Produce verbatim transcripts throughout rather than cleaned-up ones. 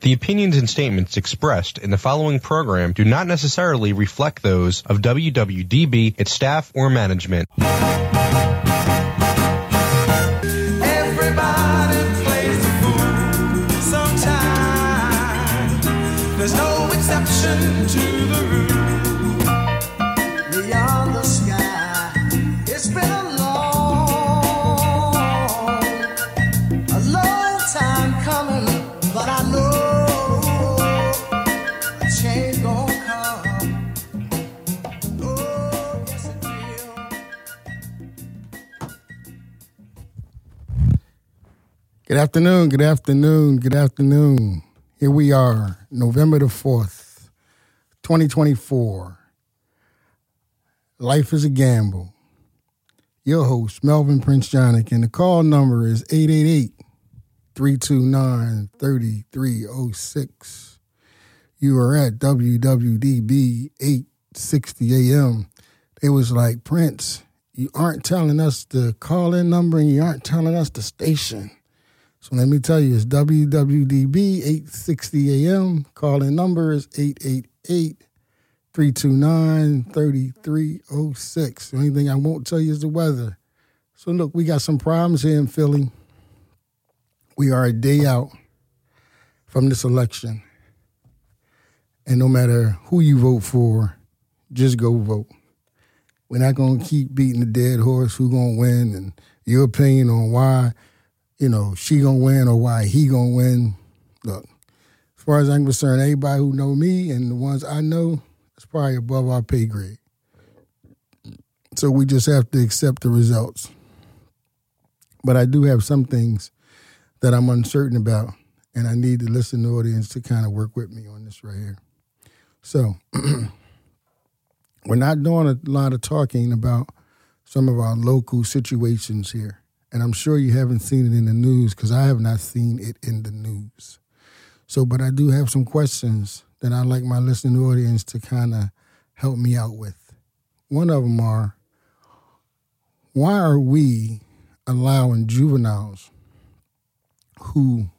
The opinions and statements expressed in the following program do not necessarily reflect those of W W D B, its staff, or management. Everybody plays the fool sometimes. There's no exception to the rule. Beyond the sky, it's been a long, a long time coming, but I know a change gonna come. Oh, yes it will. Good afternoon, good afternoon, good afternoon. Here we are, November the fourth, twenty twenty-four. Life is a gamble. Your host, Melvin Prince Jonick, and the call number is eight eight eight, three two nine, three three zero six. You are at W W D B eight sixty A M. They was like, Prince, you aren't telling us the call-in number and you aren't telling us the station. So let me tell you, it's W W D B eight sixty A M. Call-in number is eight eight eight, three two nine, three three zero six. The only thing I won't tell you is the weather. So look, we got some problems here in Philly. We are a day out from this election. And no matter who you vote for, just go vote. We're not going to keep beating the dead horse, who going to win, and your opinion on why, you know, she going to win or why he going to win. Look, as far as I'm concerned, everybody who know me and the ones I know, it's probably above our pay grade. So we just have to accept the results. But I do have some things that I'm uncertain about, and I need the listening audience to kind of work with me on this right here. So we're not doing a lot of talking about some of our local situations here. And I'm sure you haven't seen it in the news because I have not seen it in the news. So, but I do have some questions that I'd like my listening audience to kind of help me out with. One of them are, why are we allowing juveniles who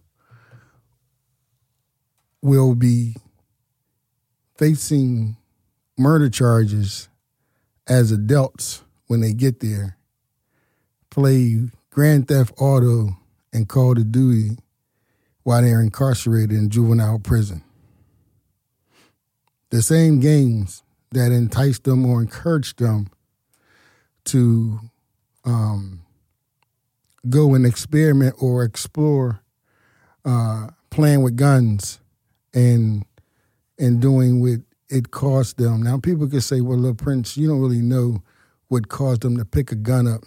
will be facing murder charges as adults when they get there play Grand Theft Auto and Call of Duty while they're incarcerated in juvenile prison? The same games that entice them or encourage them to um, go and experiment or explore uh, playing with guns and and doing what it caused them. Now, people could say, well, look, Prince, you don't really know what caused them to pick a gun up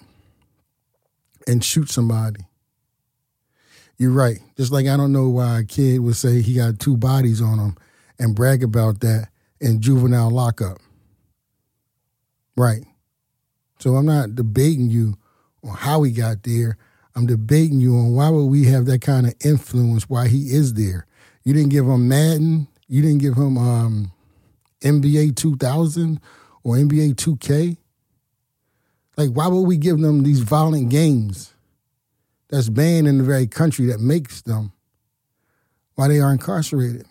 and shoot somebody. You're right. Just like I don't know why a kid would say he got two bodies on him and brag about that in juvenile lockup. Right. So I'm not debating you on how he got there. I'm debating you on why would we have that kind of influence while he is there. You didn't give him Madden. You didn't give him um, N B A two thousand or N B A two K. Like, why would we give them these violent games that's banned in the very country that makes them while they are incarcerated?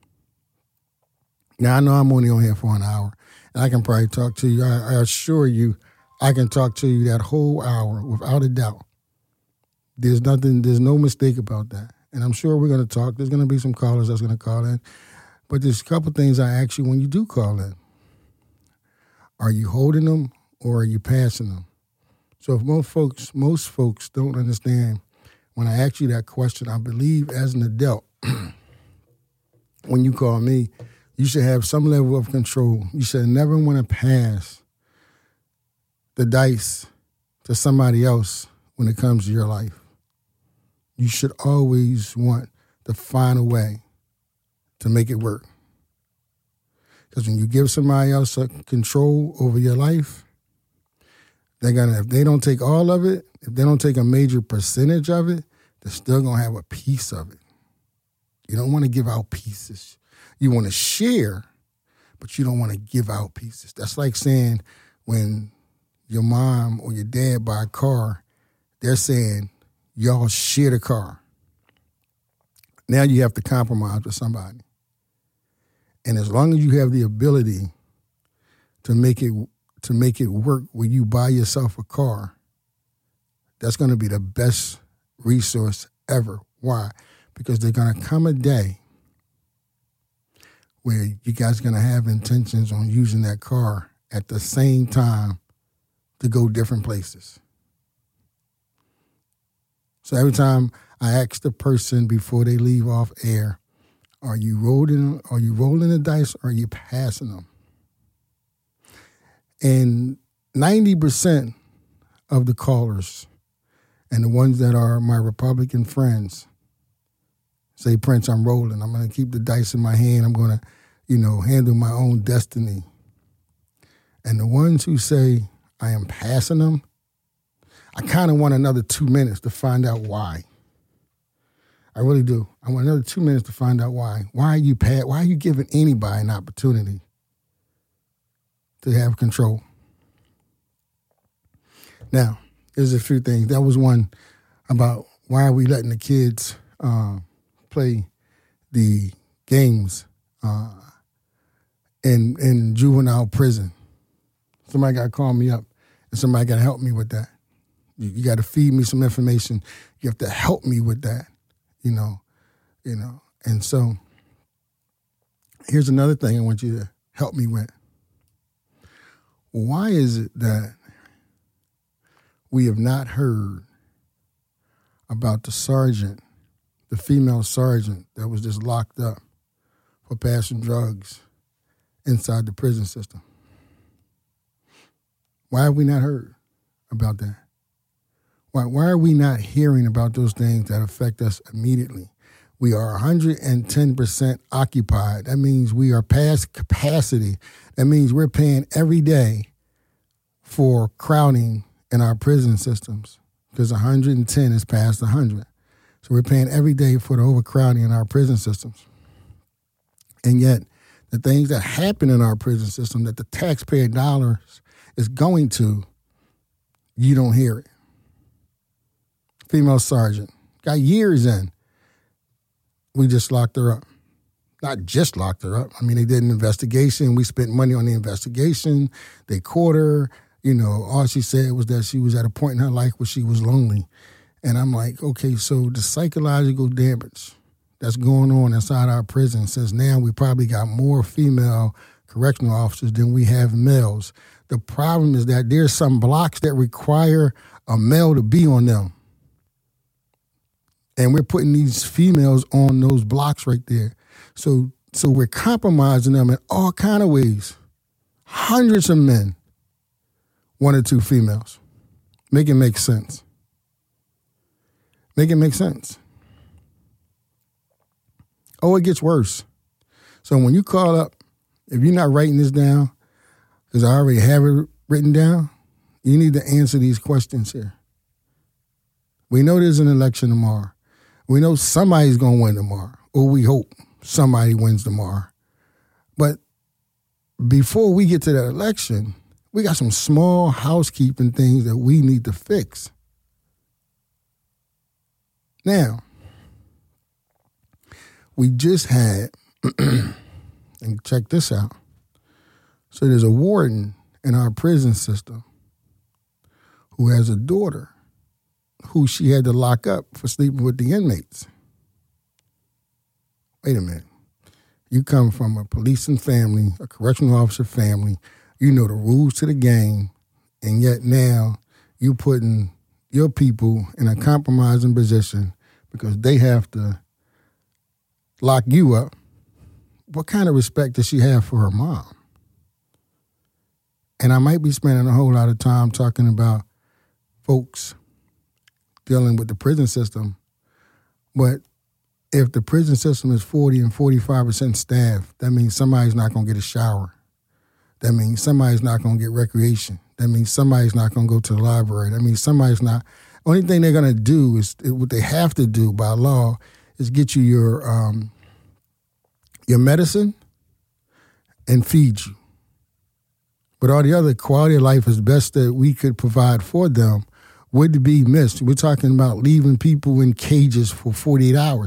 Now, I know I'm only on here for an hour, and I can probably talk to you. I, I assure you, I can talk to you that whole hour without a doubt. There's nothing, there's no mistake about that. And I'm sure we're going to talk. There's going to be some callers that's going to call in. But there's a couple things I ask you when you do call in. Are you holding them or are you passing them? So if most folks, most folks don't understand, when I ask you that question, I believe as an adult, when you call me, you should have some level of control. You should never want to pass the dice to somebody else when it comes to your life. You should always want to find a way to make it work. Because when you give somebody else a control over your life, they're gonna, if they don't take all of it, if they don't take a major percentage of it, they're still gonna have a piece of it. You don't want to give out pieces. You want to share, but you don't want to give out pieces. That's like saying when your mom or your dad buy a car, they're saying, y'all share the car. Now you have to compromise with somebody. And as long as you have the ability to make it to make it work where you buy yourself a car, that's going to be the best resource ever. Why? Because there's going to come a day where you guys are going to have intentions on using that car at the same time to go different places. So every time I ask the person before they leave off air, are you rolling, are you rolling the dice or are you passing them? And ninety percent of the callers and the ones that are my Republican friends say, Prince, I'm rolling. I'm going to keep the dice in my hand. I'm going to, you know, handle my own destiny. And the ones who say I am passing them, I kind of want another two minutes to find out why. I really do. I want another two minutes to find out why. Why are you pa- Why are you giving anybody an opportunity to have control? Now, there's a few things. That was one about why are we letting the kids uh, play the games uh, in in juvenile prison. Somebody got to call me up, and somebody got to help me with that. You, you got to feed me some information. You have to help me with that. You know, you know, and so here's another thing I want you to help me with. Why is it that we have not heard about the sergeant, the female sergeant that was just locked up for passing drugs inside the prison system? Why have we not heard about that? Why, why are we not hearing about those things that affect us immediately? We are one hundred ten percent occupied. That means we are past capacity. That means we're paying every day for crowding in our prison systems because one hundred ten is past one hundred. So we're paying every day for the overcrowding in our prison systems. And yet the things that happen in our prison system that the taxpayer dollars is going to, you don't hear it. Female sergeant, got years in. We just locked her up. Not just locked her up. I mean, they did an investigation. We spent money on the investigation. They caught her. You know, all she said was that she was at a point in her life where she was lonely. And I'm like, okay, so the psychological damage that's going on inside our prison, since now we probably got more female correctional officers than we have males. The problem is that there's some blocks that require a male to be on them. And we're putting these females on those blocks right there. So so we're compromising them in all kind of ways. Hundreds of men, one or two females. Make it make sense. Make it make sense. Oh, it gets worse. So when you call up, if you're not writing this down, because I already have it written down, you need to answer these questions here. We know there's an election tomorrow. We know somebody's going to win tomorrow, or we hope somebody wins tomorrow. But before we get to that election, we got some small housekeeping things that we need to fix. Now, we just had, and check this out. So there's a warden in our prison system who has a daughter who she had to lock up for sleeping with the inmates. Wait a minute. You come from a policing family, a correctional officer family, you know the rules to the game, and yet now you're putting your people in a compromising position because they have to lock you up. What kind of respect does she have for her mom? And I might be spending a whole lot of time talking about folks dealing with the prison system, but if the prison system is forty and forty-five percent staff, that means somebody's not going to get a shower. That means somebody's not going to get recreation. That means somebody's not going to go to the library. That means somebody's not. Only thing they're going to do is what they have to do by law is get you your um, your medicine and feed you. But all the other quality of life is best that we could provide for them would be missed. We're talking about leaving people in cages for forty-eight hours.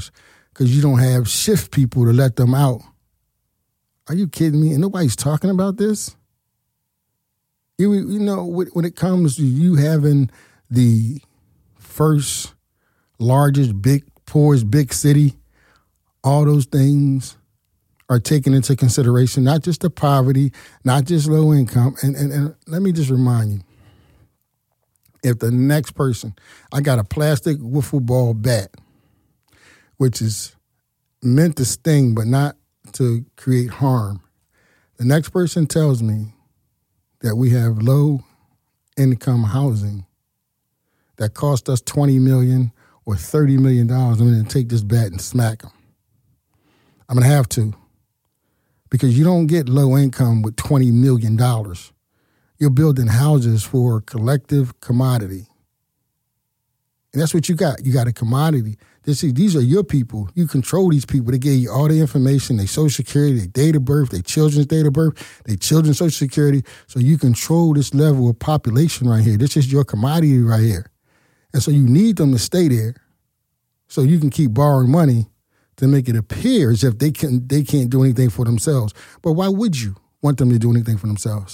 because you don't have shift people to let them out. Are you kidding me? And nobody's talking about this? You, you know, when it comes to you having the first, largest, big, poorest, big city, all those things are taken into consideration, not just the poverty, not just low income. And, and, and let me just remind you, if the next person, I got a plastic wiffle ball bat, which is meant to sting but not to create harm. The next person tells me that we have low income housing that cost us twenty million dollars or thirty million dollars, I'm going to take this bat and smack them. I'm going to have to. Because you don't get low income with twenty million dollars. You're building houses for collective commodity. And that's what you got. You got a commodity. This is, these are your people. You control these people. They gave you all the information, their social security, their date of birth, their children's date of birth, their children's social security. So you control this level of population right here. This is your commodity right here. And so you need them to stay there so you can keep borrowing money to make it appear as if they can they can't do anything for themselves. But why would you want them to do anything for themselves?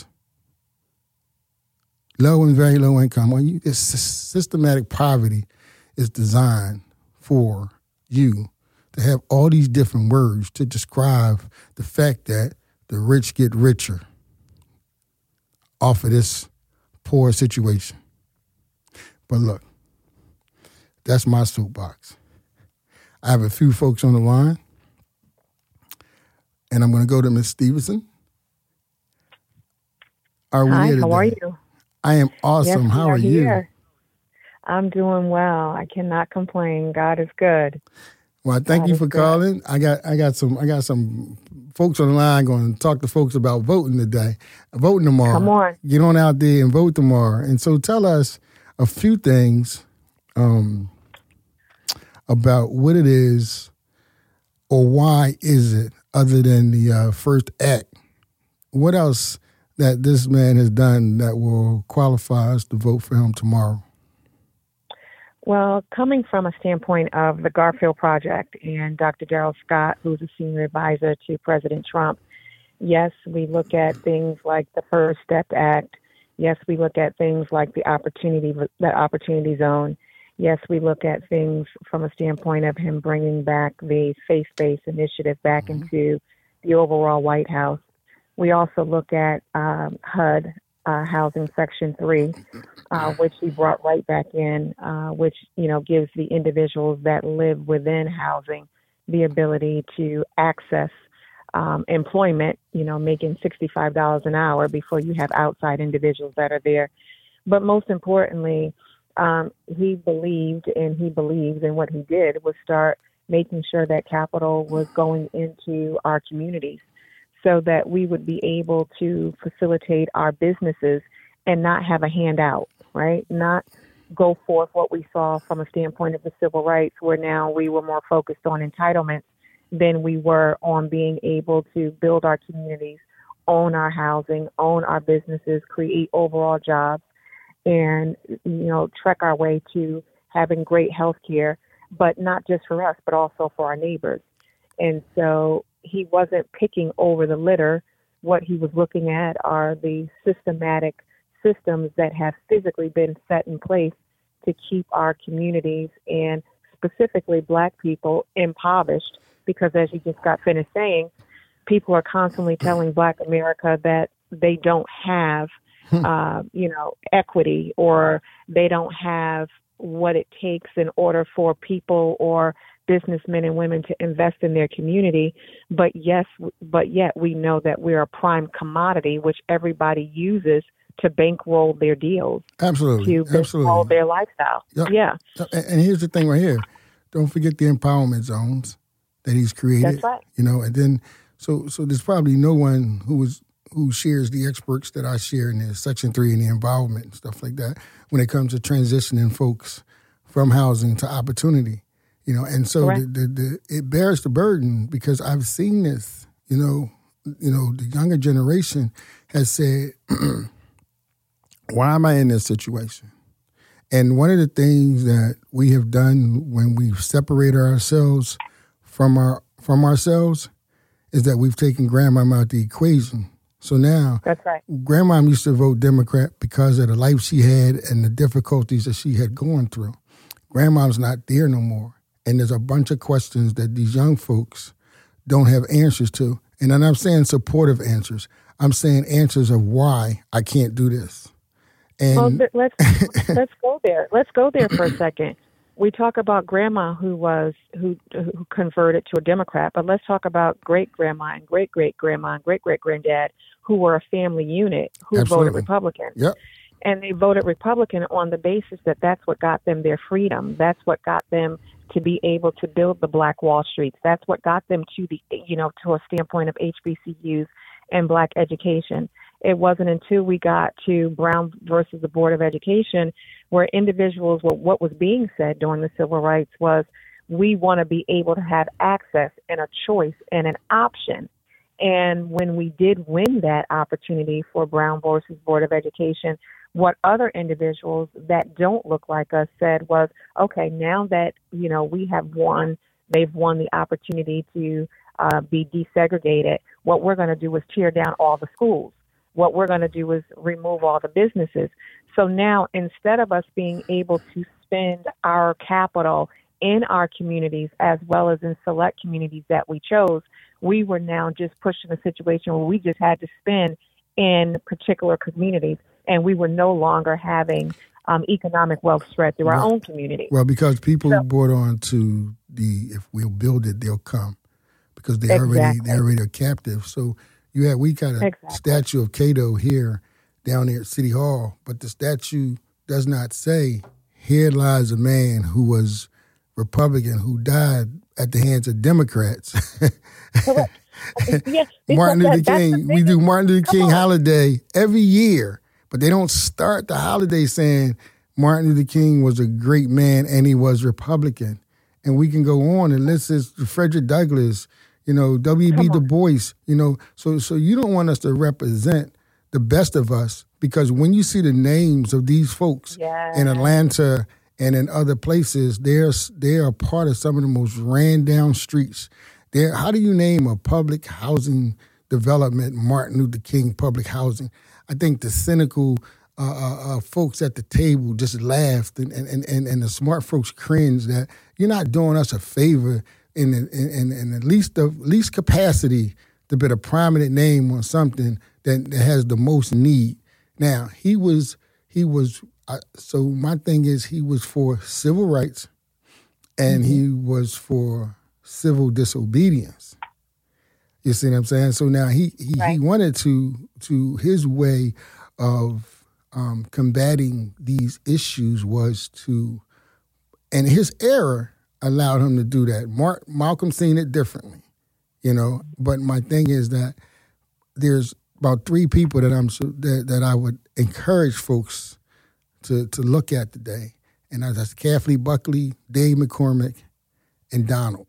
Low and very low income. Well, you, this systematic poverty is designed for you to have all these different words to describe the fact that the rich get richer off of this poor situation. But look, that's my soapbox. I have a few folks on the line, and I'm going to go to Miz Stevenson. Are we Hi, here how are today? you? I am awesome. Yes, how we are, are you? here. I'm doing well. I cannot complain. God is good. Well, thank God you is for good. calling. I got I got some I got some folks on the line going to talk to folks about voting today, voting tomorrow. Come on. Get on out there and vote tomorrow. And so tell us a few things um, about what it is or why is it, other than the uh, first act. What else that this man has done that will qualify us to vote for him tomorrow? Well, coming from a standpoint of the Garfield Project and Doctor Darrell Scott, who's a senior advisor to President Trump, yes, we look at things like the First Step Act. Yes, we look at things like the opportunity, that opportunity zone. Yes, we look at things from a standpoint of him bringing back the faith-based initiative back mm-hmm. into the overall White House. We also look at um, H U D, uh, Housing Section three, uh, which he brought right back in, uh, which, you know, gives the individuals that live within housing the ability to access um, employment, you know, making sixty-five dollars an hour before you have outside individuals that are there. But most importantly, um, he believed and he believes, and what he did was start making sure that capital was going into our communities, so that we would be able to facilitate our businesses and not have a handout, right? Not go forth what we saw from a standpoint of the civil rights, where now we were more focused on entitlements than we were on being able to build our communities, own our housing, own our businesses, create overall jobs, and, you know, trek our way to having great health care, but not just for us, but also for our neighbors. And so he wasn't picking over the litter. What he was looking at are the systematic systems that have physically been set in place to keep our communities, and specifically Black people, impoverished. Because as you just got finished saying, people are constantly telling Black America that they don't have, uh, you know, equity, or they don't have what it takes in order for people or businessmen and women to invest in their community. But yes, but yet we know that we're a prime commodity, which everybody uses to bankroll their deals. Absolutely. To bankroll Absolutely. their lifestyle. Yep. Yeah. And here's the thing right here. Don't forget the empowerment zones that he's created. That's right. You know, and then so so there's probably no one who is who shares the experts that I share in the Section three and the involvement and stuff like that when it comes to transitioning folks from housing to opportunity. You know, and so the, the, the, it bears the burden, because I've seen this. You know, you know, the younger generation has said, "Why am I in this situation?" And one of the things that we have done when we separate ourselves from our from ourselves is that we've taken grandmama out the equation. So now, that's right. Grandma used to vote Democrat because of the life she had and the difficulties that she had gone through. Grandma's not there no more. And there's a bunch of questions that these young folks don't have answers to. And I'm not saying supportive answers. I'm saying answers of why I can't do this. And well, th- let's let's go there. Let's go there for a second. We talk about grandma who was who who converted to a Democrat, but let's talk about great grandma and great great grandma and great great granddad who were a family unit who Absolutely. voted Republican. Yep. And they voted Republican on the basis that that's what got them their freedom. That's what got them to be able to build the Black Wall Streets. That's what got them to the, you know, to a standpoint of H B C Us and Black education. It wasn't until we got to Brown versus the Board of Education where individuals, well, what was being said during the civil rights was, we want to be able to have access and a choice and an option. And when we did win that opportunity for Brown versus Board of Education, what other individuals that don't look like us said was, okay, now that, you know, we have won, they've won the opportunity to uh, be desegregated, what we're going to do is tear down all the schools. What we're going to do is remove all the businesses. So now, instead of us being able to spend our capital in our communities as well as in select communities that we chose, we were now just pushed in a situation where we just had to spend in particular communities, and we were no longer having um, economic wealth spread through our well, own community. Well, because people so, who bought on to the, if we'll build it, they'll come, because they exactly. already they already are captive. So you have we got a exactly. statue of Cato here down there at City Hall, but the statue does not say, "Here lies a man who was Republican who died at the hands of Democrats." Correct. Yes, Martin Luther that, King. We do Martin Luther King holiday every year, but they don't start the holiday saying Martin Luther King was a great man and he was Republican. And we can go on and list this Frederick Douglass, you know, W B Du Bois, you know. So, so you don't want us to represent the best of us, because when you see the names of these folks yes. in Atlanta and in other places, they're they are part of some of the most ran down streets. There, how do you name a public housing development Martin Luther King public housing? I think the cynical uh, uh, uh, folks at the table just laughed, and, and, and, and the smart folks cringed that you're not doing us a favor in in, in, in at least the least capacity to put a prominent name on something that, that has the most need. Now, he was, he was uh, so my thing is he was for civil rights, and mm-hmm. he was for civil disobedience. You see what I'm saying? So now he he, right. he wanted to to his way of um, combating these issues was to, and his era allowed him to do that. Mark, Malcolm seen it differently, you know. But my thing is that there's about three people that I'm that, that I would encourage folks to to look at today, and that's Kathleen Buckley, Dave McCormick, and Donald.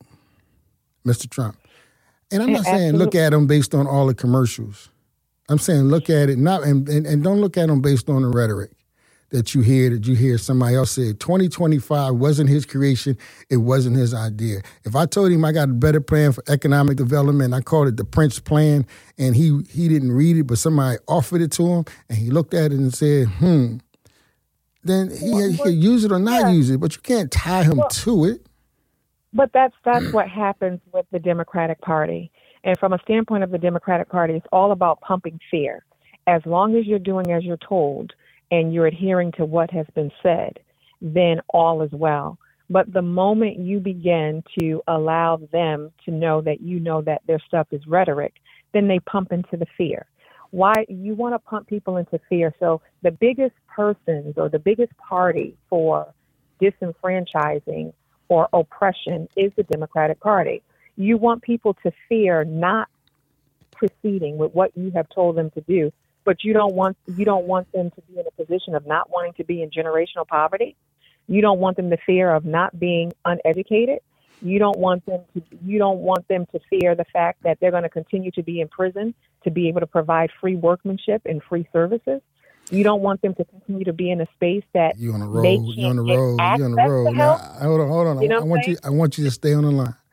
Mister Trump. And I'm not Absolutely. saying look at them based on all the commercials. I'm saying look at it not and, and, and don't look at them based on the rhetoric that you hear that you hear somebody else say twenty twenty-five wasn't his creation, it wasn't his idea. If I told him I got a better plan for economic development, I called it the Prince Plan, and he he didn't read it, but somebody offered it to him, and he looked at it and said, hmm, then he, well, he could use it or not yeah. use it, but you can't tie him well, to it. But that's that's what happens with the Democratic Party. And from a standpoint of the Democratic Party, it's all about pumping fear. As long as you're doing as you're told and you're adhering to what has been said, then all is well. But the moment you begin to allow them to know that you know that their stuff is rhetoric, then they pump into the fear. Why you want to pump people into fear? So the biggest persons or the biggest party for disenfranchising or oppression is the Democratic Party. You want people to fear not proceeding with what you have told them to do, but you don't want you don't want them to be in a position of not wanting to be in generational poverty. You don't want them to fear of not being uneducated. You don't want them to you don't want them to fear the fact that they're going to continue to be in prison to be able to provide free workmanship and free services. You don't want them to continue to be in a space that you on the road. They you on the can't road. get You on the road. Now, hold on, hold on. You know I want you. I want you to stay on the line.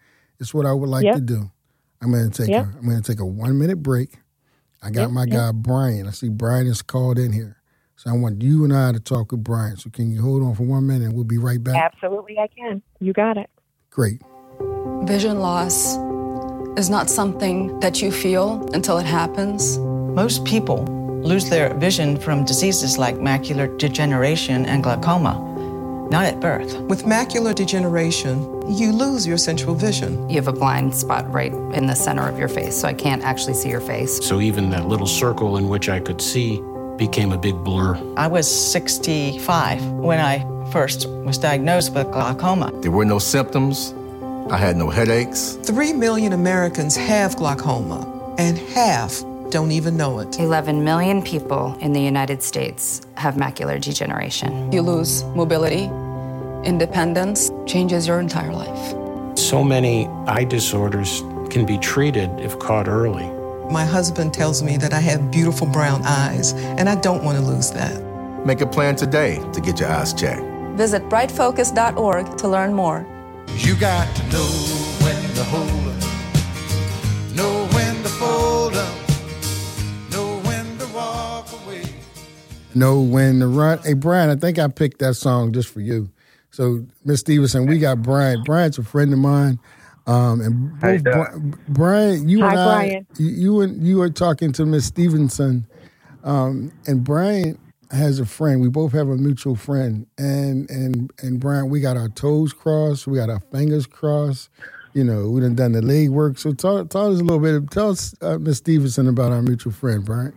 This is what I would like Yep. to do. I'm going to take Yep. a, I'm going to take a one minute break. I got Yep, my yep. guy Brian. I see Brian is called in here, so I want you and I to talk with Brian. So can you hold on for one minute, and we'll be right back. Absolutely, I can. You got it. Great. Vision loss is not something that you feel until it happens. Most people lose their vision from diseases like macular degeneration and glaucoma, not at birth. With macular degeneration, you lose your central vision. You have a blind spot right in the center of your face, so I can't actually see your face. So even that little circle in which I could see became a big blur. I was sixty-five when I first was diagnosed with glaucoma. There were no symptoms. I had no headaches. Three million Americans have glaucoma, and half don't even know it. eleven million people in the United States have macular degeneration. You lose mobility, independence, changes your entire life. So many eye disorders can be treated if caught early. My husband tells me that I have beautiful brown eyes, and I don't want to lose that. Make a plan today to get your eyes checked. Visit bright focus dot org to learn more. You got to know when to hold up, know when to fold up, know when to walk away. Know when to run. Hey, Brian, I think I picked that song just for you. So, Miss Stevenson, we got Brian. Brian's a friend of mine. Um, and both Bri- Brian, you Hi, and I, Brian. you, you and you were talking to Miss Stevenson, um, and Brian has a friend. We both have a mutual friend, and and and Brian, we got our toes crossed, we got our fingers crossed. You know, we done done the leg work. So tell, tell us a little bit. Tell us, uh, Miss Stevenson, about our mutual friend, Brian.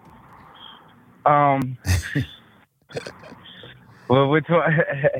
Um. well, which one?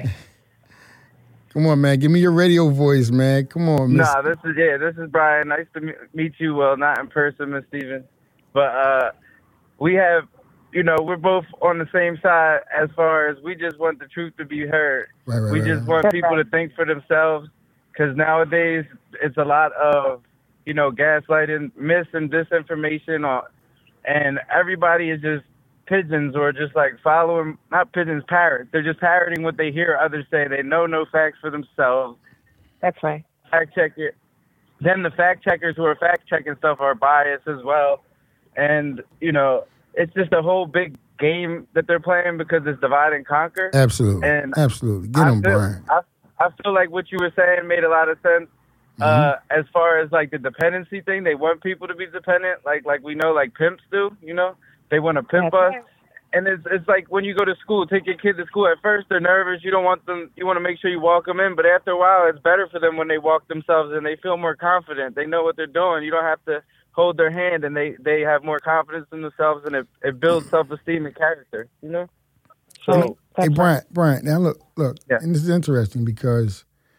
Come on, man. Give me your radio voice, man. Come on, Miss. Nah, this is yeah. This is Brian. Nice to me- meet you. Well, not in person, Miss Stevens, but uh, we have, you know, we're both on the same side as far as we just want the truth to be heard. Right, right, we right, just right. want people to think for themselves, because nowadays it's a lot of, you know, gaslighting, mis and disinformation, on, and everybody is just pigeons, or just like following, not pigeons, parrots. They're just parroting what they hear others say. They know no facts for themselves. That's right. Fact check it. Then the fact checkers who are fact checking stuff are biased as well. And, you know, it's just a whole big game that they're playing, because it's divide and conquer. Absolutely. And Absolutely. Get him, I feel, Brian. I, I feel like what you were saying made a lot of sense. Mm-hmm. Uh, as far as like the dependency thing, they want people to be dependent, like like we know, like pimps do. You know, they want to pimp us. And it's it's like when you go to school, take your kid to school. At first, they're nervous. You don't want them. You want to make sure you walk them in. But after a while, it's better for them when they walk themselves and they feel more confident. They know what they're doing. You don't have to hold their hand, and they, they have more confidence in themselves, and it, it builds self-esteem and character. You know. So Hey, Brian, Brian, now look, look, Yeah. and this is interesting because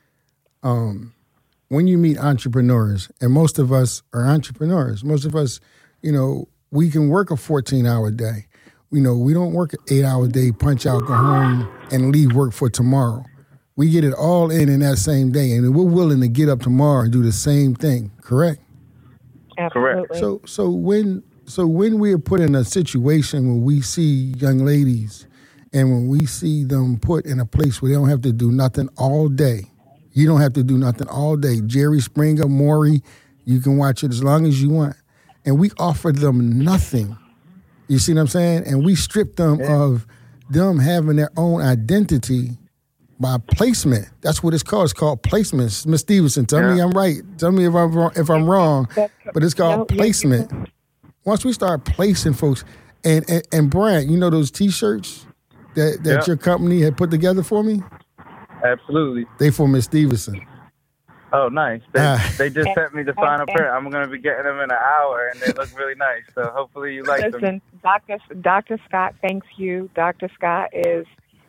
um, when you meet entrepreneurs, and most of us are entrepreneurs, most of us, you know, we can work a fourteen-hour day. You know, we don't work an eight-hour day, punch out, go home, and leave work for tomorrow. We get it all in in that same day, and we're willing to get up tomorrow and do the same thing, correct? Absolutely. So, so when, so when we are put in a situation where we see young ladies, and when we see them put in a place where they don't have to do nothing all day, you don't have to do nothing all day. Jerry Springer, Maury, you can watch it as long as you want, and we offer them nothing. You see what I'm saying? And we strip them yeah. of them having their own identity by placement. That's what it's called. It's called placement. Miss Stevenson, tell yeah. me I'm right. Tell me if I'm wrong, if I'm wrong. But it's called no, placement. Yeah. Once we start placing folks, and and, and Brian, you know those T-shirts that, that yeah. your company had put together for me? Absolutely. They for Miss Stevenson. Oh, nice. They, Ah. they just sent me the final print. I'm going to be getting them in an hour, and they look really nice. So hopefully you like Listen, them. Doctor Doctor Scott thanks you. Doctor Scott is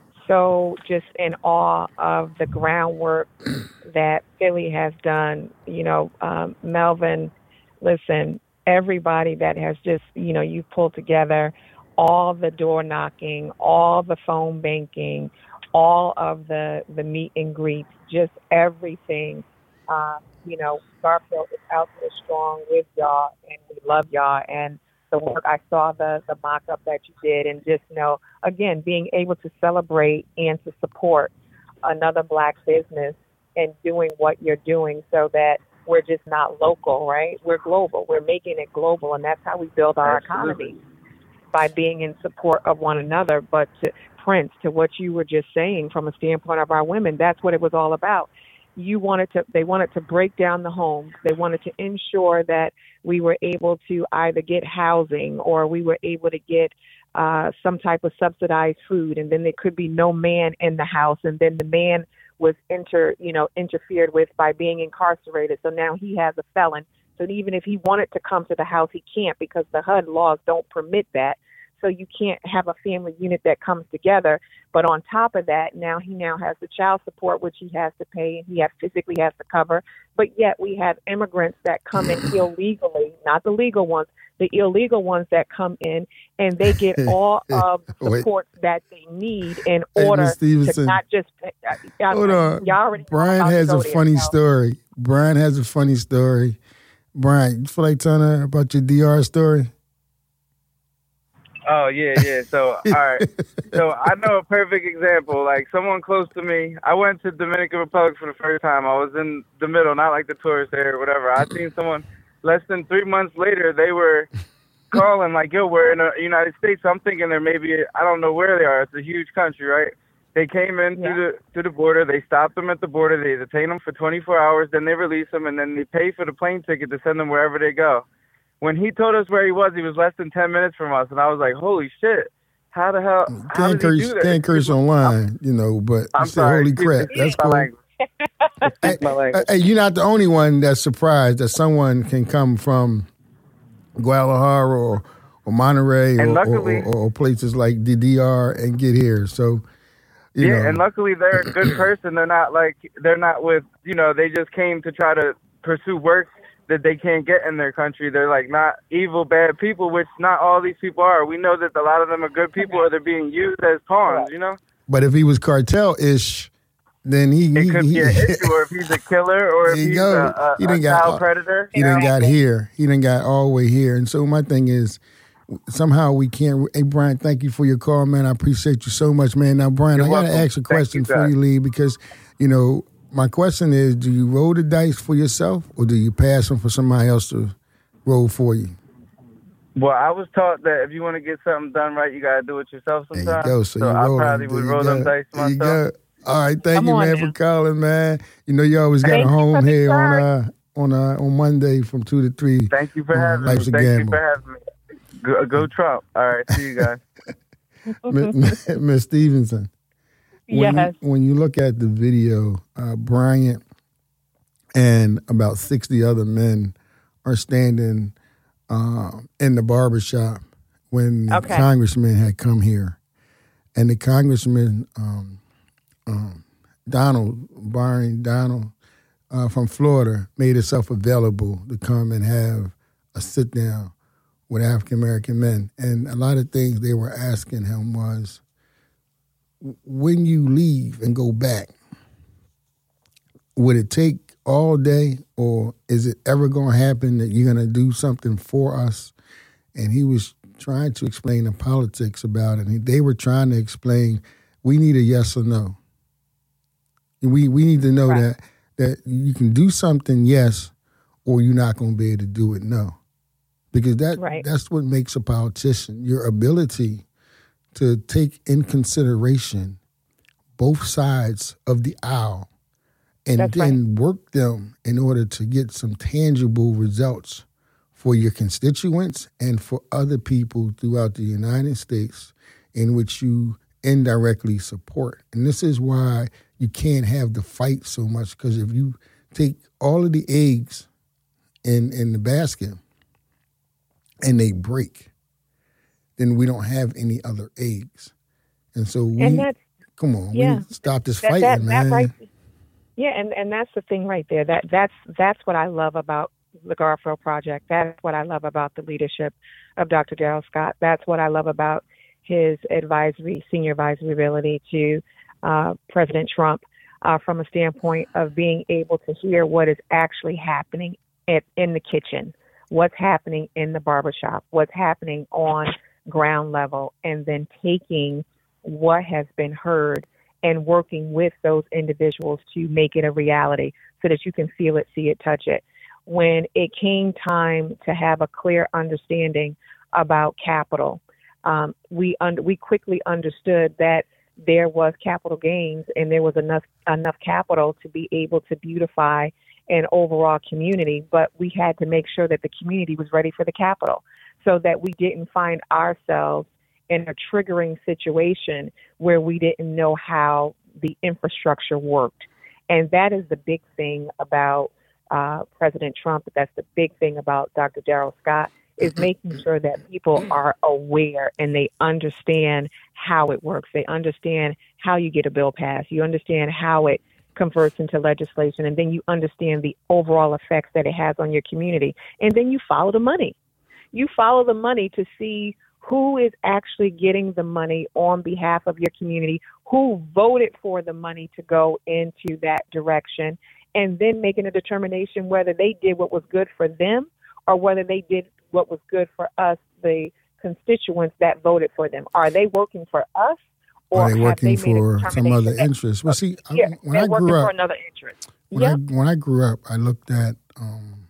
so just in awe of the groundwork that Philly has done. You know, um, Melvin, listen, everybody that has just, you know, you pulled together all the door knocking, all the phone banking, all of the, the meet and greets, just everything. Uh, you know, Garfield is out there strong with y'all, and we love y'all. And the work, I saw the, the mock-up that you did, and just know, again, being able to celebrate and to support another Black business and doing what you're doing so that we're just not local, right? We're global. We're making it global, and that's how we build our Absolutely. economy, by being in support of one another. But to Prince, to what you were just saying from a standpoint of our women, that's what it was all about. You wanted to, they wanted to break down the homes. They wanted to ensure that we were able to either get housing or we were able to get uh, some type of subsidized food. And then there could be no man in the house. And then the man was inter, you know, interfered with by being incarcerated. So now he has a felon. So even if he wanted to come to the house, he can't, because the H U D laws don't permit that. So you can't have a family unit that comes together. But on top of that, now he now has the child support, which he has to pay, and he has, physically has to cover. But yet we have immigrants that come in illegally, not the legal ones, the illegal ones that come in, and they get all of the support that they need in Hey, order Miz Stevenson. to not just. Uh, y'all, Hold on. y'all already know Brian about has a custodian, funny so- story. Brian has a funny story. Brian, you feel like telling her about your D R story? Oh, yeah, yeah. So, all right. So I know a perfect example. Like, someone close to me, I went to Dominican Republic for the first time. I was in the middle, not like the tourist area or whatever. I seen someone less than three months later, they were calling like, yo, we're in the United States. So I'm thinking they're maybe, I don't know where they are. It's a huge country, right? They came in Yeah. through the through the border. They stopped them at the border. They detain them for twenty-four hours. Then they release them, and then they pay for the plane ticket to send them wherever they go. When he told us where he was, he was less than ten minutes from us, and I was like, holy shit. How the hell? How Can't did he curse, do that? can't curse online, you know, but I'm you say, sorry. holy crap, that's Excuse my cool. language. Excuse my language. Hey, you're not the only one that's surprised that someone can come from Guadalajara or, or Monterey And or, luckily- or, or, or places like the D R and get here. So, you yeah, know, and luckily they're a good person. They're not like, they're not with, you know, they just came to try to pursue work that they can't get in their country. They're like not evil, bad people, which not all these people are. We know that a lot of them are good people, or they're being used as pawns, you know? but if he was cartel-ish, then he... It he, could he, be an issue, or if he's a killer, or if There you he's go. a, a, He a done got- child predator. He done got here. He done got all the way here. And so my thing is, somehow we can't... Hey, Brian, thank you for your call, man. I appreciate you so much, man. Now, Brian, You're I got to welcome. ask a Thank question you, before guys. you leave, because, you know, my question is, do you roll the dice for yourself, or do you pass them for somebody else to roll for you? Well, I was taught that if you want to get something done right, you got to do it yourself There sometimes. you go. So, you I roll probably them. would There you roll them go. dice There you myself. go. All right, thank Come you, on man, now. for calling, man. You know, you always got Thank a you home for the here on story. uh, on uh, on Monday from two to three. Thank you for on having Life's me. a Thank you Gamble. for having me. Go, go Trump. All right, see you guys. Miss Miss Stevenson. When Yes. you, when you look at the video, uh, Bryant and about sixty other men are standing uh, in the barbershop when the Okay. congressman had come here. And the congressman, um, um, Donald, Byron Donald uh, from Florida, made himself available to come and have a sit down with African American men. And a lot of things they were asking him was, when you leave and go back, would it take all day, or is it ever going to happen that you're going to do something for us? And he was trying to explain the politics about it. And they were trying to explain, we need a yes or no. We we need to know Right. that that you can do something yes, or you're not going to be able to do it no. Because that Right. that's what makes a politician, your ability to take in consideration both sides of the aisle and That's then work them in order to get some tangible results for your constituents and for other people throughout the United States in which you indirectly support. And this is why you can't have the fight so much, because if you take all of the eggs in, in the basket and they break, then we don't have any other eggs. And so we, And that's come on, we yeah. need to stop this that, fighting, that, man. that right. Yeah, and, and that's the thing right there. That that's that's what I love about the Garfield Project. That's what I love about the leadership of Doctor Darrell Scott. That's what I love about his advisory, senior advisory ability to uh, President Trump, uh, from a standpoint of being able to hear what is actually happening at, in the kitchen, what's happening in the barbershop, what's happening on ground level, and then taking what has been heard and working with those individuals to make it a reality so that you can feel it, see it, touch it. when it came time to have a clear understanding about capital, um, we un- we quickly understood that there was capital gains and there was enough enough capital to be able to beautify an overall community, but we had to make sure that the community was ready for the capital so that we didn't find ourselves in a triggering situation where we didn't know how the infrastructure worked. And that is the big thing about uh, President Trump. That's the big thing about Doctor Darrell Scott, is making sure that people are aware and they understand how it works. They understand how you get a bill passed. You understand how it converts into legislation, and then you understand the overall effects that it has on your community. And then you follow the money. You follow the money to see who is actually getting the money on behalf of your community, who voted for the money to go into that direction, and then making a determination whether they did what was good for them or whether they did what was good for us, the constituents that voted for them. Are they working for us? Or are they working they for some other interest? Well, see, yeah, I, when I grew up, for another interest. When, yeah. I, when I grew up, I looked at, um,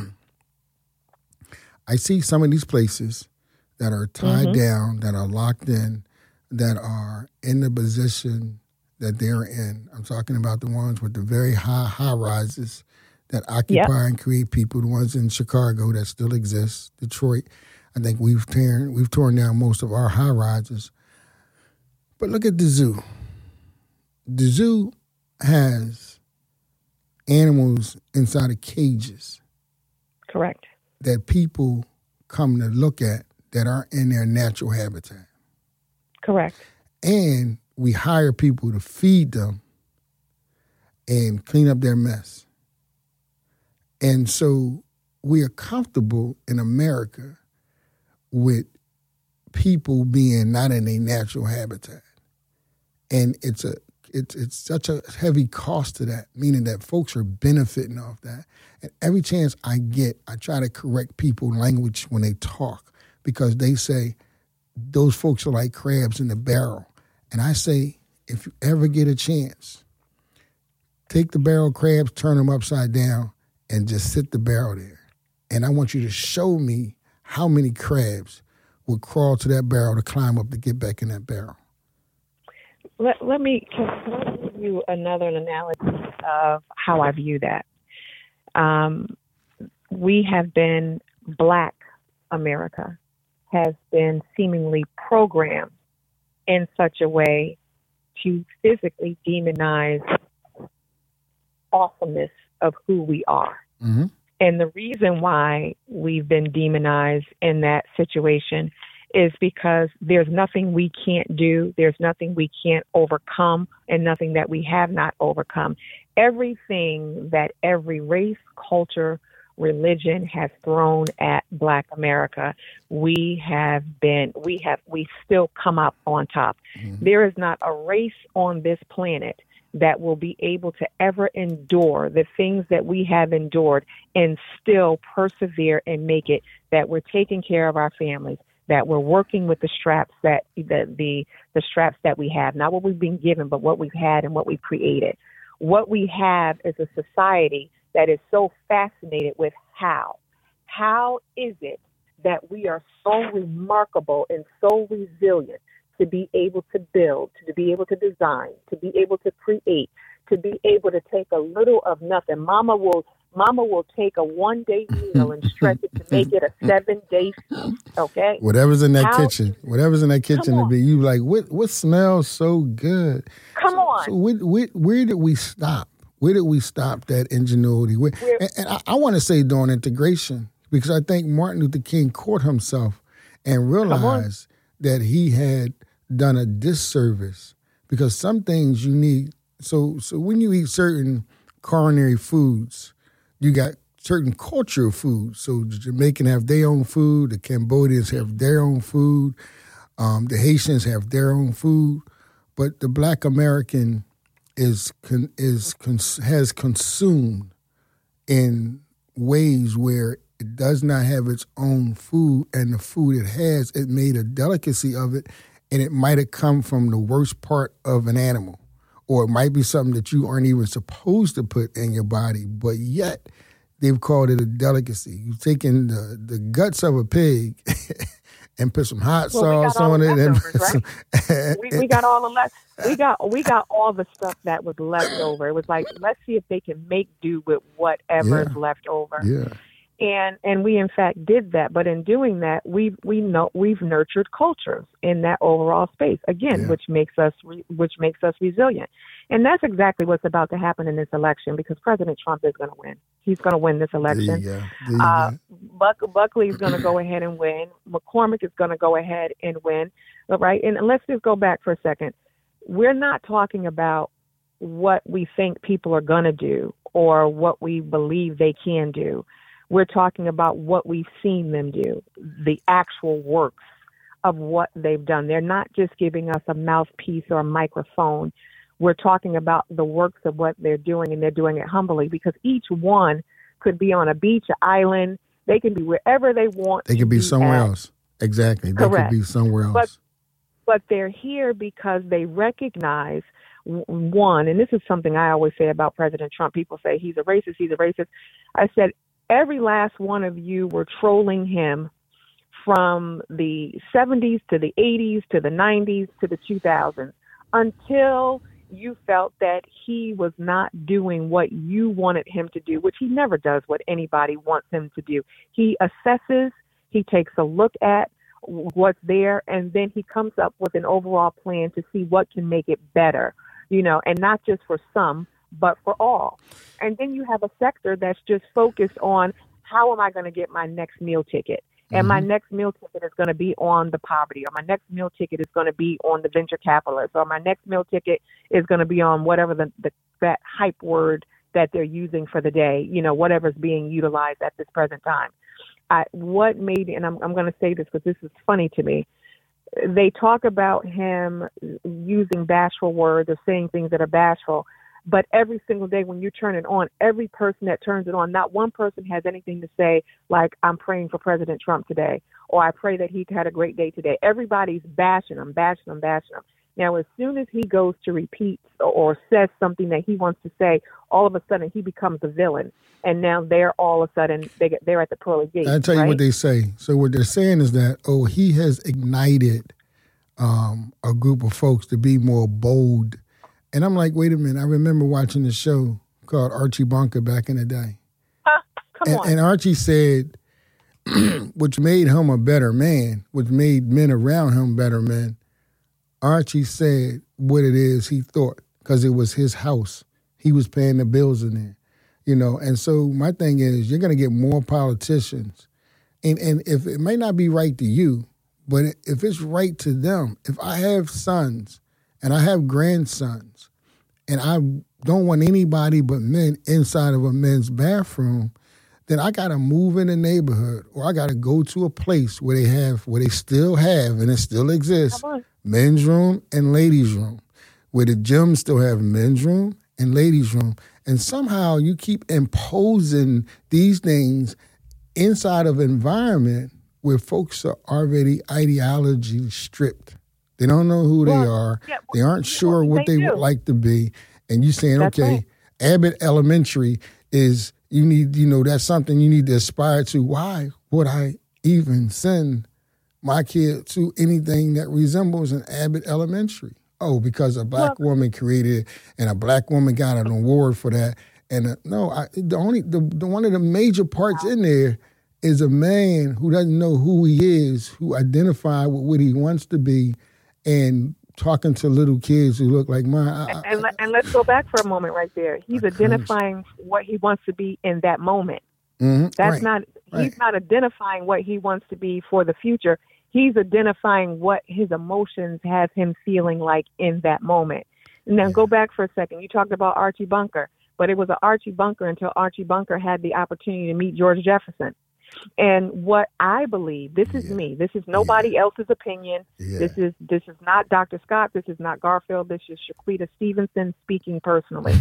I see some of these places that are tied mm-hmm. down, that are locked in, that are in the position that they're in. I'm talking about the ones with the very high high rises that occupy yep. and create people. The ones in Chicago that still exist, Detroit. I think we've torn we've torn down most of our high rises. But look at the zoo. The zoo has animals inside of cages. Correct. That people come to look at that aren't in their natural habitat. Correct. And we hire people to feed them and clean up their mess. And so we are comfortable in America with people being not in their natural habitat. And it's a it's it's such a heavy cost to that, meaning that folks are benefiting off that. And every chance I get, I try to correct people's language when they talk, because they say those folks are like crabs in the barrel. And I say, if you ever get a chance, take the barrel crabs, turn them upside down, and just sit the barrel there. And I want you to show me how many crabs would crawl to that barrel to climb up to get back in that barrel. Let, let me can I give you another analogy of how I view that. Um, we have been, Black America has been seemingly programmed in such a way to physically demonize awesomeness of who we are. Mm-hmm. And the reason why we've been demonized in that situation is because there's nothing we can't do, there's nothing we can't overcome, and nothing that we have not overcome. Everything that every race, culture, religion has thrown at Black America, we have been, we have, we still come up on top. Mm-hmm. There is not a race on this planet that will be able to ever endure the things that we have endured and still persevere and make it, that we're taking care of our families, that we're working with the straps that the, the the straps that we have, not what we've been given, but what we've had and what we've created. What we have is a society that is so fascinated with how. How is it that we are so remarkable and so resilient to be able to build, to be able to design, to be able to create, to be able to take a little of nothing? Mama will Mama will take a one-day meal and stretch it to make it a seven-day feast, okay? Whatever's in that How, kitchen, whatever's in that kitchen to be, you like, what What smells so good? Come so, on. So where, where, where did we stop? Where did we stop that ingenuity? Where, and and I, I want to say during integration, because I think Martin Luther King caught himself and realized that he had done a disservice, because some things you need. So, so when you eat certain culinary foods, you got certain cultural foods. So the Jamaican have their own food, the Cambodians have their own food, um, the Haitians have their own food, but the Black American is is has consumed in ways where it does not have its own food, and the food it has, it made a delicacy of it, and it might have come from the worst part of an animal. Or it might be something that you aren't even supposed to put in your body, but yet they've called it a delicacy. You've taken the, the guts of a pig and put some hot well, sauce on it. And right? some, we, we got all the left. We got we got all the stuff that was left over. It was like, let's see if they can make do with whatever's yeah. left over. Yeah. And and we in fact did that. But in doing that, we we know we've nurtured cultures in that overall space again, yeah. which makes us re, which makes us resilient. And that's exactly what's about to happen in this election because President Trump is going to win. He's going to win this election. There you go. There you uh, go. Buck, Buckley is going to go ahead and win. McCormick is going to go ahead and win. Right? And let's just go back for a second. We're not talking about what we think people are going to do or what we believe they can do. We're talking about what we've seen them do, the actual works of what they've done. They're not just giving us a mouthpiece or a microphone. We're talking about the works of what they're doing, and they're doing it humbly because each one could be on a beach, an island. They can be wherever they want. They could be, be somewhere at. else. Exactly. Correct. They could be somewhere else. But, but they're here because they recognize one, and this is something I always say about President Trump. People say he's a racist, he's a racist. I said, every last one of you were trolling him from the seventies to the eighties to the nineties to the two thousands until you felt that he was not doing what you wanted him to do, which he never does what anybody wants him to do. He assesses, he takes a look at what's there, and then he comes up with an overall plan to see what can make it better, you know, and not just for some, but for all. And then you have a sector that's just focused on how am I going to get my next meal ticket? And mm-hmm. my next meal ticket is going to be on the poverty, or my next meal ticket is going to be on the venture capitalists, or my next meal ticket is going to be on whatever the, the that hype word that they're using for the day, you know, whatever's being utilized at this present time. I, what made, and I'm, I'm going to say this because this is funny to me, they talk about him using bashful words or saying things that are bashful. But every single day when you turn it on, every person that turns it on, not one person has anything to say like, I'm praying for President Trump today, or I pray that he had a great day today. Everybody's bashing him, bashing him, bashing him. Now, as soon as he goes to repeat or says something that he wants to say, all of a sudden he becomes a villain. And now they're all of a sudden, they get, they're at the pearly gates. I'll tell you right? what they say. So what they're saying is that, oh, he has ignited um, a group of folks to be more bold. And I'm like, wait a minute. I remember watching a show called Archie Bunker back in the day. Huh? Come and, on. And Archie said, which made him a better man, which made men around him better men. Archie said what it is he thought because it was his house. He was paying the bills in there, you know. And so my thing is, you're going to get more politicians. And, and if it may not be right to you, but if it's right to them, if I have sons and I have grandsons, and I don't want anybody but men inside of a men's bathroom, then I got to move in the neighborhood, or I got to go to a place where they have, where they still have, and it still exists, men's room and ladies' room, where the gyms still have men's room and ladies' room. And somehow you keep imposing these things inside of an environment where folks are already ideology stripped. They don't know who well, they are. Yeah, well, they aren't sure what they, they would like to be. And you saying, that's okay, right. Abbott Elementary is, you need, you know, that's something you need to aspire to. Why would I even send my kid to anything that resembles an Abbott Elementary? Oh, because a black well, woman created it and a black woman got an award for that. And uh, no, I, the only, the, the one of the major parts in there is a man who doesn't know who he is, who identifies with what he wants to be, and talking to little kids who look like mine. I, and, and, and let's go back for a moment right there. He's identifying what he wants to be in that moment. Mm-hmm. That's right. not, right. he's not identifying what he wants to be for the future. He's identifying what his emotions have him feeling like in that moment. Now, yeah. go back for a second. You talked about Archie Bunker, but it was an Archie Bunker until Archie Bunker had the opportunity to meet George Jefferson. And what I believe, this is yeah. me, this is nobody yeah. else's opinion. Yeah. This is this is not Doctor Scott. This is not Garfield. This is Shaquita Stevenson speaking personally.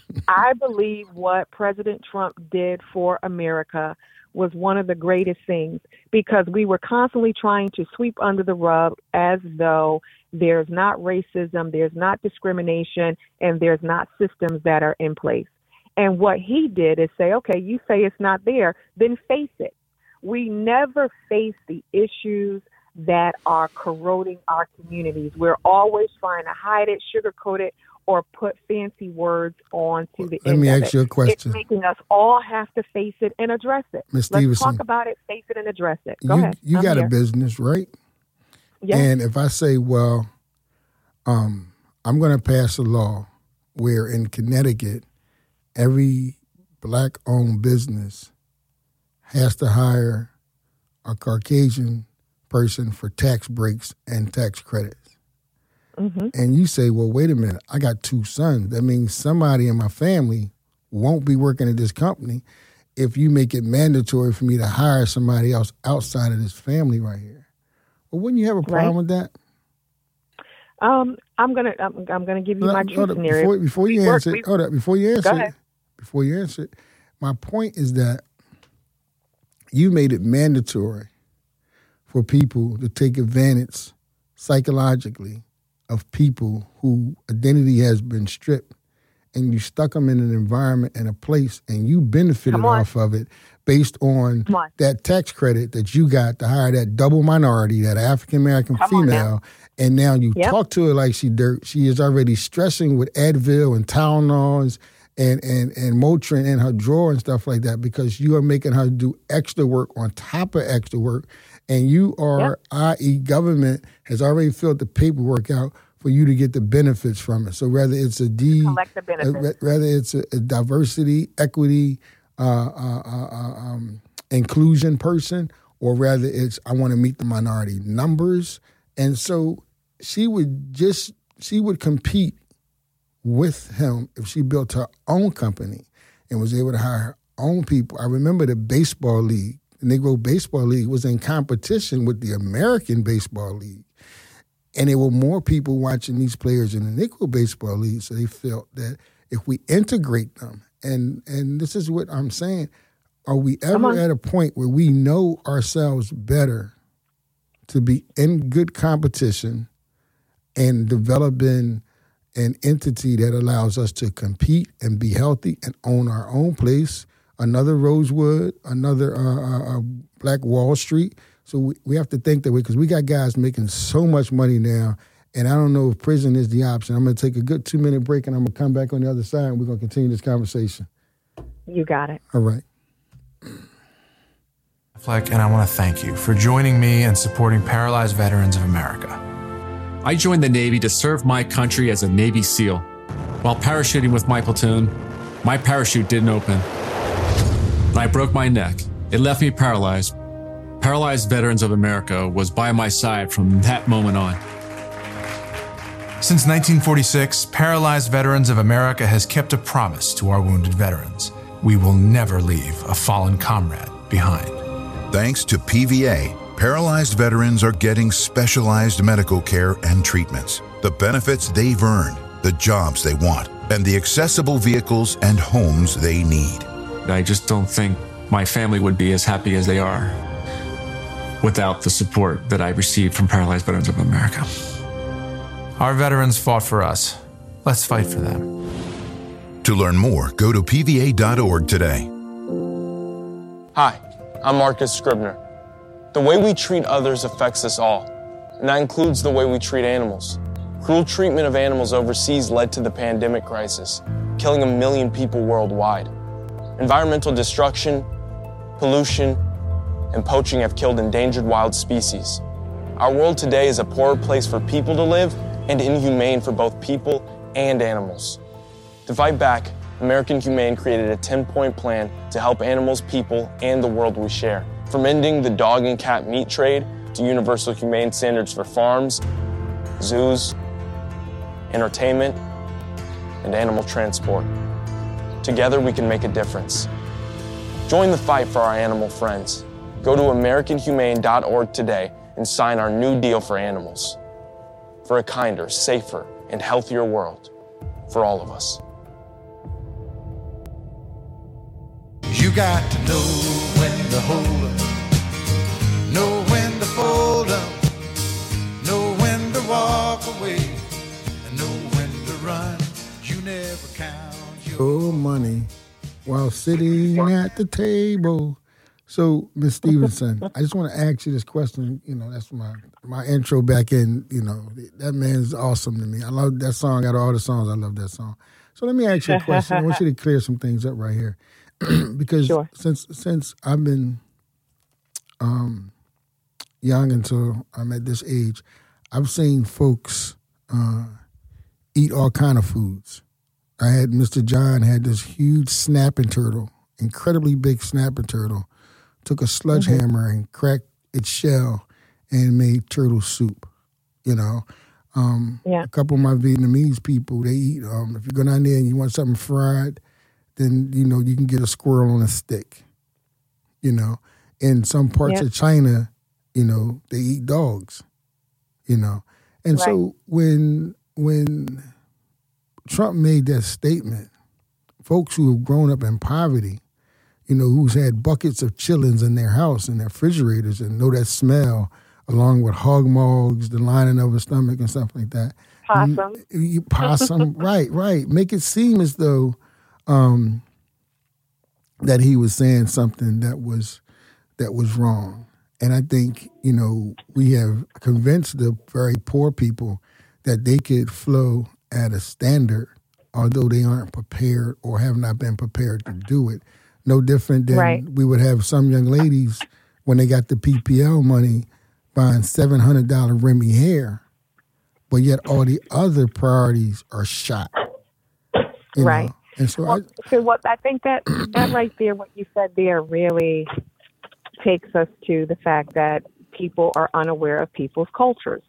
I believe what President Trump did for America was one of the greatest things, because we were constantly trying to sweep under the rug as though there's not racism, there's not discrimination, and there's not systems that are in place. And what he did is say, okay, you say it's not there, then face it. We never face the issues that are corroding our communities. We're always trying to hide it, sugarcoat it, or put fancy words on to the Let end me of ask it. you a question. It's making us all have to face it and address it. Miz Let's Stevenson, talk about it, face it, and address it. Go you, ahead. You I'm got here. a business, right? Yes. And if I say, well, um, I'm going to pass a law where in Connecticut, every black-owned business has to hire a Caucasian person for tax breaks and tax credits. Mm-hmm. And you say, well, wait a minute, I got two sons. That means somebody in my family won't be working at this company if you make it mandatory for me to hire somebody else outside of this family right here. Well, wouldn't you have a problem Right. with that? Um, I'm gonna I'm, I'm gonna give you Hold my up, true hold up, scenario. Before, before you We work- answer, we- hold up, before you answer, Go it, ahead. before you answer it, my point is that you made it mandatory for people to take advantage psychologically of people whose identity has been stripped, and you stuck them in an environment and a place, and you benefited Come on. off of it based on, Come on. that tax credit that you got to hire that double minority, that African-American Come on now. female, and now you Yep. talk to her like she dirt. She is already stressing with Advil and Tylenols and, and, and Motrin in her drawer and stuff like that because you are making her do extra work on top of extra work. And you are, Yep. that is government has already filled the paperwork out for you to get the benefits from it. So whether it's a D, Collect the uh, benefits. re- whether it's a, a diversity, equity, uh, uh, uh, uh, um, inclusion person, or rather it's I want to meet the minority numbers. And so she would just, she would compete with him if she built her own company and was able to hire her own people. I remember the baseball league, the Negro Baseball League was in competition with the American Baseball League. And there were more people watching these players in the Negro Baseball League, so they felt that if we integrate them, and and this is what I'm saying, are we ever at a point where we know ourselves better to be in good competition and developing an entity that allows us to compete and be healthy and own our own place, another Rosewood, another uh, uh, uh, Black Wall Street? So we, we have to think that way because we got guys making so much money now, and I don't know if prison is the option. I'm going to take a good two-minute break, and I'm going to come back on the other side, and we're going to continue this conversation. You got it. All right. Fleck, and I want to thank you for joining me and supporting Paralyzed Veterans of America. I joined the Navy to serve my country as a Navy SEAL. While parachuting with my platoon, my parachute didn't open. And I broke my neck. It left me paralyzed. Paralyzed Veterans of America was by my side from that moment on. Since nineteen forty-six, Paralyzed Veterans of America has kept a promise to our wounded veterans. We will never leave a fallen comrade behind. Thanks to P V A, paralyzed veterans are getting specialized medical care and treatments, the benefits they've earned, the jobs they want, and the accessible vehicles and homes they need. I just don't think my family would be as happy as they are without the support that I received from Paralyzed Veterans of America. Our veterans fought for us. Let's fight for them. To learn more, go to P V A dot org today. Hi, I'm Marcus Scribner. The way we treat others affects us all, and that includes the way we treat animals. Cruel treatment of animals overseas led to the pandemic crisis, killing a million people worldwide. Environmental destruction, pollution, and poaching have killed endangered wild species. Our world today is a poorer place for people to live and inhumane for both people and animals. To fight back, American Humane created a ten-point plan to help animals, people, and the world we share. From ending the dog and cat meat trade to universal humane standards for farms, zoos, entertainment, and animal transport. Together we can make a difference. Join the fight for our animal friends. Go to American Humane dot org today and sign our new deal for animals. For a kinder, safer, and healthier world for all of us. You got to know when to hold up, know when to fold up, know when to walk away, and know when to run. You never count your Oh, money sitting at the table. So, Miz Stevenson, I just want to ask you this question. You know, that's my my intro back in. You know, that man's awesome to me. I love that song. Out of all the songs, I love that song. So let me ask you a question. I want you to clear some things up right here, because sure. since since I've been um, young until I'm at this age, I've seen folks uh, eat all kind of foods. I had Mister John had this huge snapping turtle, incredibly big snapping turtle. Took a sledgehammer mm-hmm. and cracked its shell and made turtle soup. You know, um, yeah. a couple of my Vietnamese people, they eat. Um, if you go down there and you want something fried, then you know you can get a squirrel on a stick. You know, in some parts yeah. of China, you know they eat dogs. You know, and right. so when when Trump made that statement, folks who have grown up in poverty, you know, who's had buckets of chillins in their house and their refrigerators and know that smell, along with hog mogs, the lining of a stomach and stuff like that. Possum. You, you, possum, right, right. Make it seem as though um, that he was saying something that was that was wrong. And I think, you know, we have convinced the very poor people that they could flow at a standard, although they aren't prepared or have not been prepared to do it. No different than right. we would have some young ladies when they got the P P L money buying seven hundred dollars Remy hair, but yet all the other priorities are shot. Right. Know? And so, well, I, so what I think that that right there, what you said there, really takes us to the fact that people are unaware of people's cultures,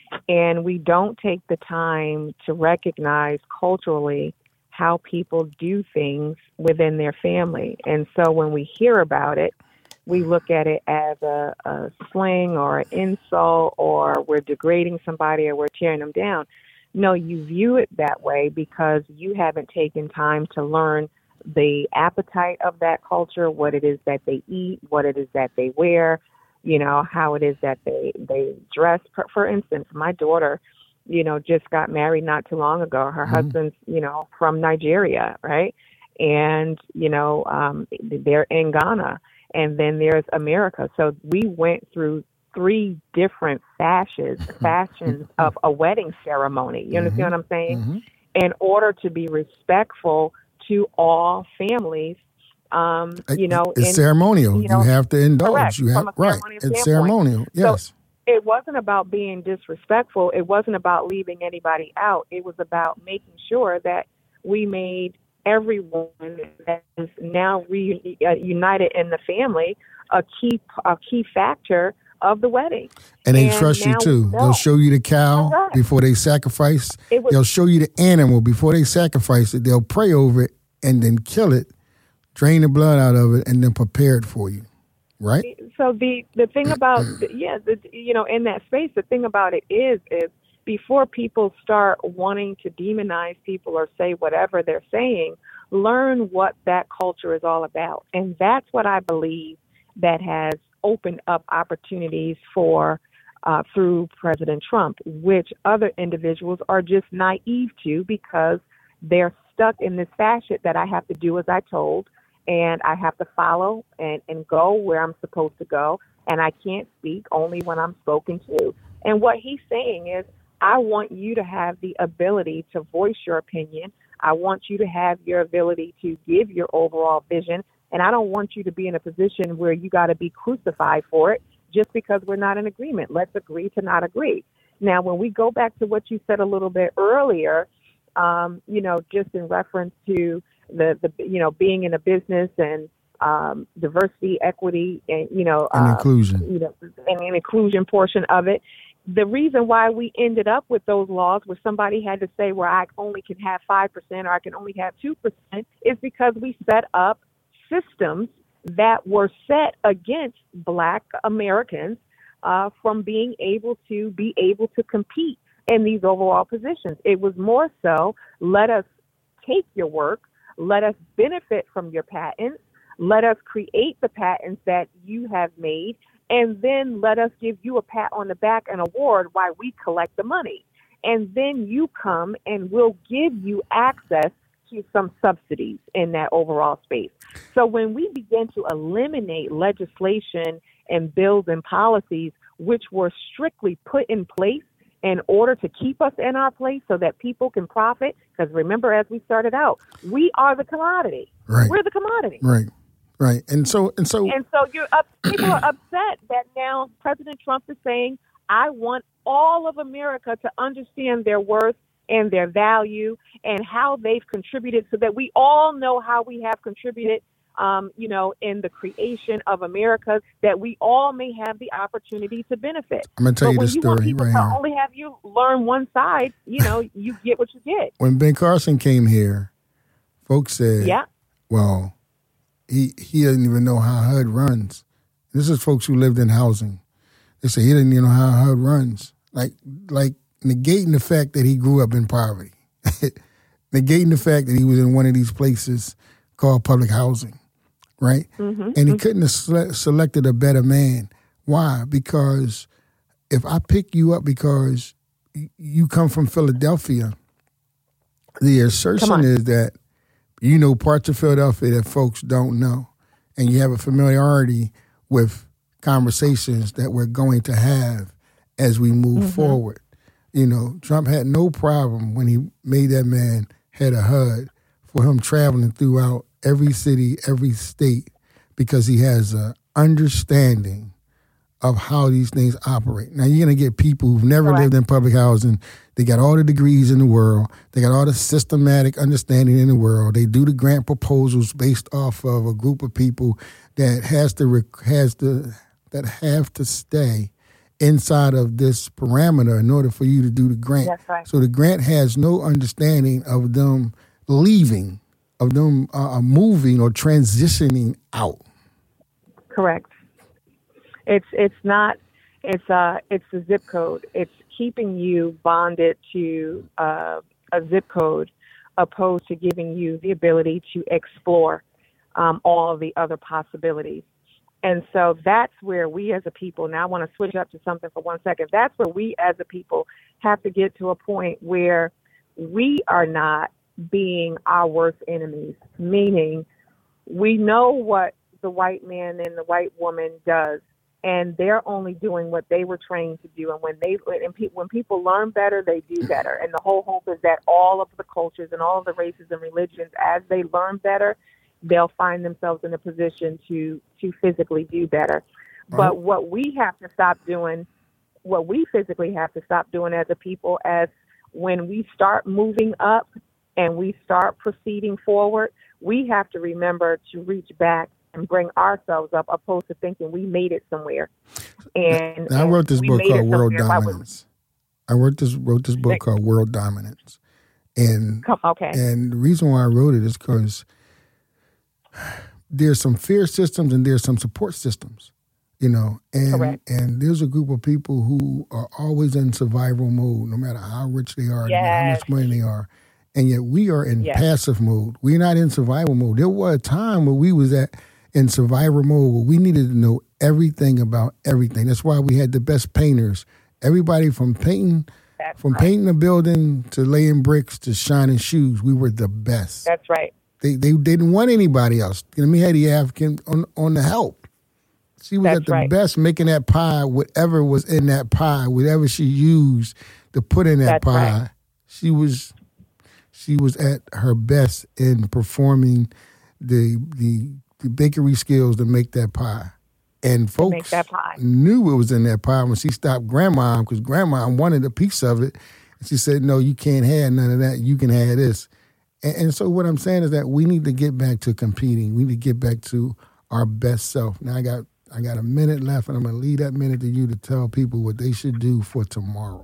and we don't take the time to recognize culturally how people do things within their family. And so when we hear about it, we look at it as a, a slang or an insult, or we're degrading somebody or we're tearing them down. No, you view it that way because you haven't taken time to learn the appetite of that culture, what it is that they eat, what it is that they wear, you know, how it is that they, they dress. For, for instance, my daughter, you know, just got married not too long ago. Her mm-hmm. husband's, you know, from Nigeria, right? And, you know, um, they're in Ghana. And then there's America. So we went through three different fashions, fashions of a wedding ceremony. You understand mm-hmm. what I'm saying? Mm-hmm. In order to be respectful to all families, um, you know. It's in, ceremonial. You, know, you have to indulge. Correct, you have Right. It's ceremonial, yes. So, it wasn't about being disrespectful. It wasn't about leaving anybody out. It was about making sure that we made everyone that is now reunited in the family a key a key factor of the wedding. And they and trust you too. They'll show you the cow Correct. Before they sacrifice. Was, They'll show you the animal before they sacrifice it. They'll pray over it and then kill it, drain the blood out of it, and then prepare it for you. Right? So the, the thing about, yeah, the, you know, in that space, the thing about it is, is before people start wanting to demonize people or say whatever they're saying, learn what that culture is all about. And that's what I believe that has opened up opportunities for uh, through President Trump, which other individuals are just naive to because they're stuck in this fashion that I have to do as I told. And I have to follow and, and go where I'm supposed to go. And I can't speak only when I'm spoken to. And what he's saying is, I want you to have the ability to voice your opinion. I want you to have your ability to give your overall vision. And I don't want you to be in a position where you got to be crucified for it just because we're not in agreement. Let's agree to not agree. Now, when we go back to what you said a little bit earlier, um, you know, just in reference to the, the you know, being in a business and um, diversity, equity, and, you know, and uh, inclusion, you know, and an inclusion portion of it. The reason why we ended up with those laws where somebody had to say, well, I only can have five percent or I can only have two percent is because we set up systems that were set against Black Americans uh, from being able to be able to compete in these overall positions. It was more so, let us take your work, let us benefit from your patents, let us create the patents that you have made, and then let us give you a pat on the back and award while we collect the money. And then you come and we'll give you access to some subsidies in that overall space. So when we begin to eliminate legislation and bills and policies which were strictly put in place in order to keep us in our place so that people can profit, because remember, as we started out, we are the commodity. Right. We're the commodity. Right. Right. And so and so And so you're up, people are upset that now President Trump is saying, I want all of America to understand their worth and their value and how they've contributed so that we all know how we have contributed, um, you know, in the creation of America, that we all may have the opportunity to benefit. I'm going to tell but you when this you want story people right to here. only have you learn one side, you know, you get what you get. When Ben Carson came here, folks said, Yeah. well, he he doesn't even know how H U D runs. This is folks who lived in housing. They say he didn't even know how H U D runs. Like, like negating the fact that he grew up in poverty. Negating the fact that he was in one of these places called public housing, right? Mm-hmm. And he couldn't have sele- selected a better man. Why? Because if I pick you up because y- you come from Philadelphia, the assertion is that you know parts of Philadelphia that folks don't know, and you have a familiarity with conversations that we're going to have as we move Mm-hmm. forward. You know, Trump had no problem when he made that man head of H U D for him traveling throughout every city, every state, because he has an understanding of how these things operate. Now, you're going to get people who've never Correct. lived in public housing. They got all the degrees in the world. They got all the systematic understanding in the world. They do the grant proposals based off of a group of people that has to rec- has to that have to stay inside of this parameter in order for you to do the grant. That's right. So the grant has no understanding of them leaving, of them uh, moving or transitioning out. Correct. It's it's not it's uh it's the zip code. It's keeping you bonded to uh, a zip code, opposed to giving you the ability to explore um, all of the other possibilities. And so that's where we as a people, now I want to switch up to something for one second. That's where we as a people have to get to a point where we are not being our worst enemies, meaning we know what the white man and the white woman does, and they're only doing what they were trained to do. And when they and pe- when people learn better, they do better. And the whole hope is that all of the cultures and all of the races and religions, as they learn better, they'll find themselves in a position to to physically do better. Right. But what we have to stop doing, what we physically have to stop doing as a people, as when we start moving up and we start proceeding forward, we have to remember to reach back and bring ourselves up, opposed to thinking we made it somewhere. And, now, I wrote this and book called World somewhere. Dominance. I wrote this wrote this book called World Dominance, and okay. and the reason why I wrote it is because there's some fear systems and there's some support systems, you know, and Correct. and there's a group of people who are always in survival mode, no matter how rich they are, no matter how Yes. much money they are. And yet we are in Yes. passive mode. We're not in survival mode. There was a time where we was at in survival mode where we needed to know everything about everything. That's why we had the best painters. Everybody from painting, That's from right. painting a building to laying bricks to shining shoes. We were the best. That's right. They they didn't want anybody else. Let me have the African on on the help. She was That's at the right. best making that pie, whatever was in that pie, whatever she used to put in that That's pie. right. She was she was at her best in performing the the, the bakery skills to make that pie. And make folks that pie. knew it was in that pie when she stopped grandma, because grandma wanted a piece of it. And she said, no, you can't have none of that. You can have this. And, and so what I'm saying is that we need to get back to competing. We need to get back to our best self. Now I got I got a minute left, and I'm going to leave that minute to you to tell people what they should do for tomorrow.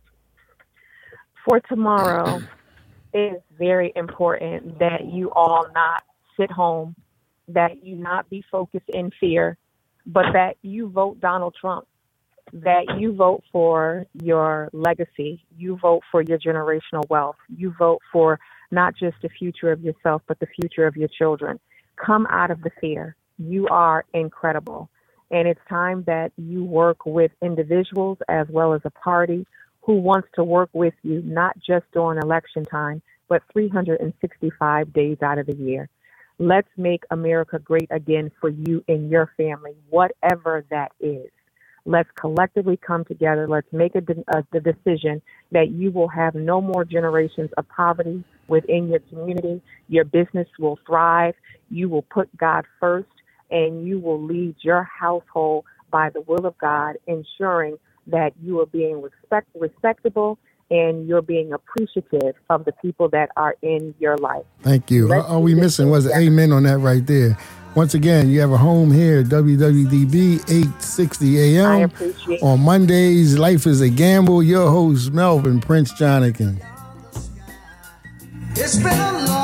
For tomorrow, it is very important that you all not sit home, that you not be focused in fear, but that you vote Donald Trump, that you vote for your legacy, you vote for your generational wealth, you vote for not just the future of yourself, but the future of your children. Come out of the fear. You are incredible. And it's time that you work with individuals as well as a party who wants to work with you, not just during election time, but three hundred sixty-five days out of the year. Let's make America great again for you and your family, whatever that is. Let's collectively come together. Let's make a, de- a the decision that you will have no more generations of poverty within your community. Your business will thrive. You will put God first, and you will lead your household by the will of God, ensuring that you are being respect, respectable and you're being appreciative of the people that are in your life. Thank you. Let's All we missing was an amen on that right there. Once again, you have a home here at W W D B eight sixty A M. I appreciate On Mondays, Life is a Gamble. Your host, Melvin Prince Jonathan. It's been a long